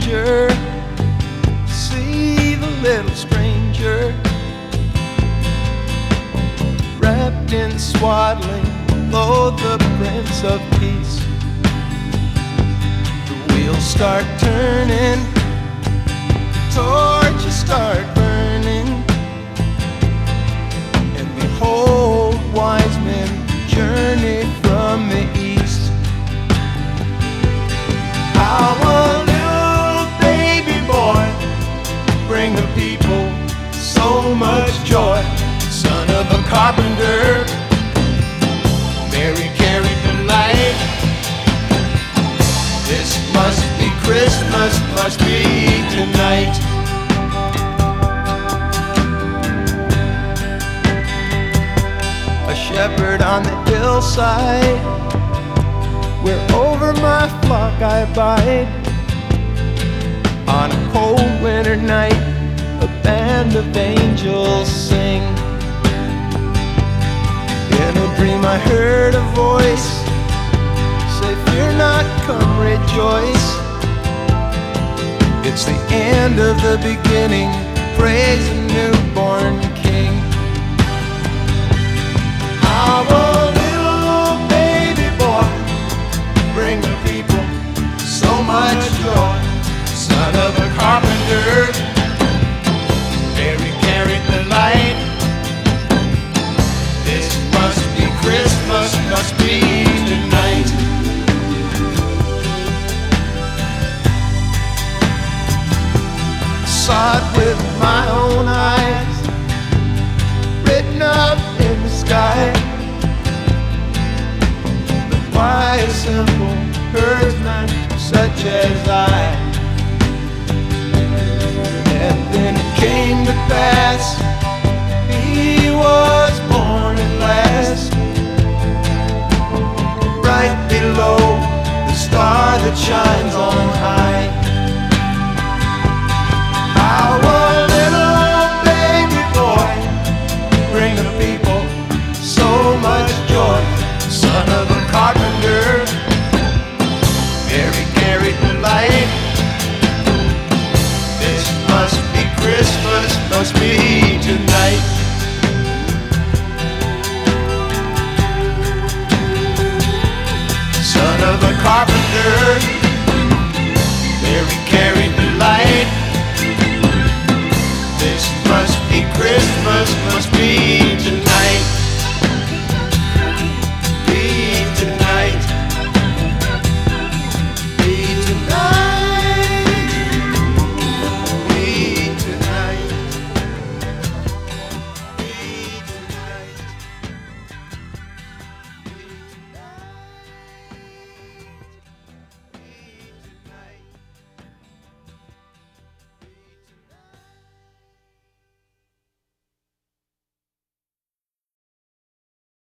manger, see the little stranger wrapped in swaddling, lo, the Prince of Peace. The wheels start turning, torches start burning, and behold, wise men journey from the east. How a little baby boy bring the people so much joy. Son of a carpenter, Mary carried the light. This must be Christmas, must be tonight. A shepherd on the hillside, where over my flock I abide. On a cold winter night, a band of angels sing. In a dream I heard a voice say, fear not, come rejoice. It's the end of the beginning, praise the newborn King. How a little baby boy bring the people so much joy. Son of a carpenter, Mary carried the light. This must be Christmas, must be tonight. Saw it with my own eyes, written up in the sky. But why a simple herdsman such as I? And then it came to pass, he was born at last, right below the star that shines on high. How a little baby boy bring the people so much joy. Son of a carpenter, Mary carried the light. This must be Christmas, must be